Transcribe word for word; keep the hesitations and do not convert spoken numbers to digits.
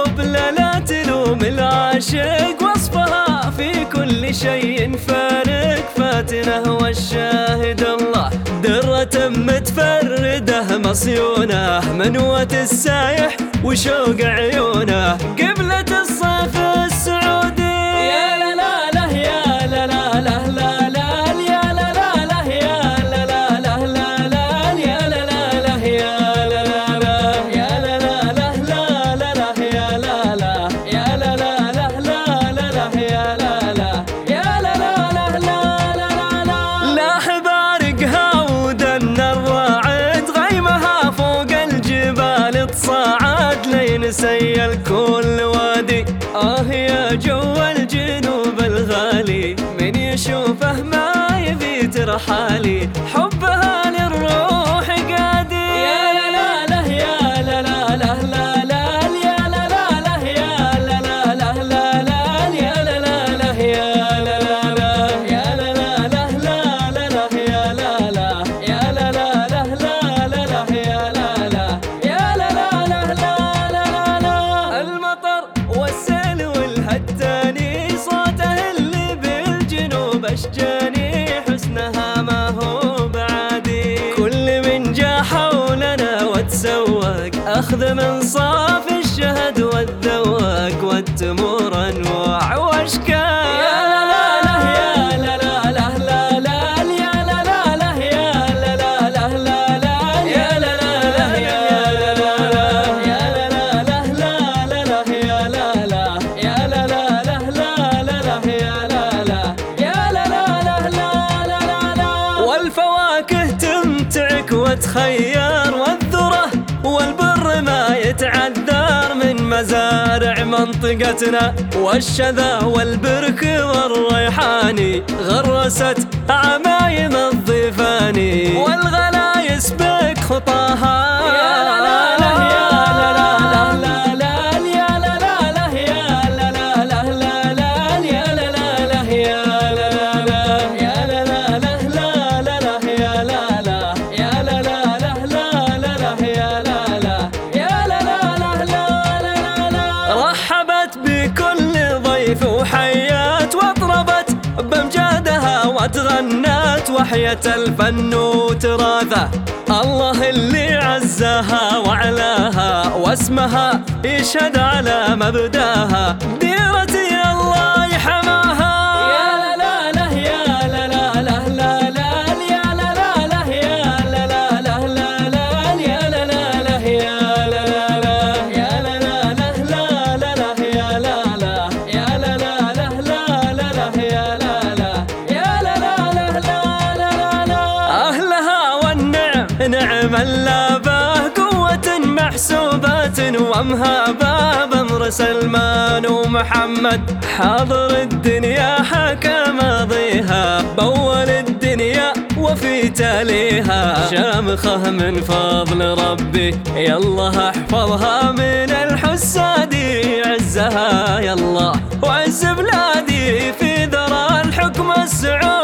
قبل لا تلوم العاشق، وصفها في كل شيء فارق فاتنه، والشاهد الله درة متفردة مصيونة، منوة السايح وشوق عيونه قبلة الصيف السعودي. يا لا لا لا يا لا لا لا لا لا يا لا لا لا يا لا لا لا لا لا يا لا لا لا يا لا لا لا يا لا لا لا لا لا يا لا لا يا لا لا لا لا لا يا لا لا يا لا لا لا لا لا لا. لاح بارقها ودن الراعد، غيمها فوق الجبال تصاعد لين سيل كل وادي. آه يا جو الجنوب الغالي، من يشوفه ما يبي ترحالي، حبها للروح قادي. يا لا لا لا يا لا لا لا لا لا يا لا لا لا يا لا لا لا لا لا يا لا لا لا يا لا لا لا يا لا لا لا لا لا يا لا لا يا لا لا لا لا لا يا لا لا يا لا لا لا لا لا. المطر والسيل والهتاني صوته اللي بالجنوب اشجاني، حسنها ما هو بعادي. كل من جا حولنا وتسوق اخذ من صاف الشهد والذوق، والتمور انواع واشكال. يا لا لا لا يا لا لا لا لا لا يا لا لا لا يا لا لا لا لا لا يا لا لا لا يا لا لا لا يا لا لا لا لا لا يا لا لا يا لا لا لا لا لا يا لا لا يا لا لا لا لا لا لا. والفواكه تمتعك وتخير، والذرة والبر ما يتعذر من مزارع منطقتنا، والشذا والبرك والريحاني غرست عمايم الضيفاني، والغلا يسبق خطاها. يا لا لا لا يا لا لا لا لا يا لا لا لا يا لا لا لا لا يا لا لا لا يا لا لا لا يا لا لا لا لا يا لا لا يا لا لا لا لا يا لا لا يا لا لا لا لا. رحبت بكل ضيف وحيات، واطربت بامجادها وتغنت، وحيت الفن وتراثه الله اللي عزاها وعلاها، واسمها يشهد على مبداها ديرتي الله يحماها. يا لا لا لا يا لا لا لا لا لا يا لا لا لا يا لا لا لا لا لا يا لا لا لا يا لا لا لا يا لا لا لا لا لا يا لا لا يا لا لا لا لا لا يا لا لا يا لا لا لا لا لا. أهلها والنعم نعم اللابه، قوة محسوبات ومهابة، بمر سلمان ومحمد حاضر الدنيا حكى ماضيها، بول الدنيا وفي تاليها شامخة من فضل ربي. يالله احفظها من الحساد عزها يالله، وعز بلادي في ذرى الحكم السعودي.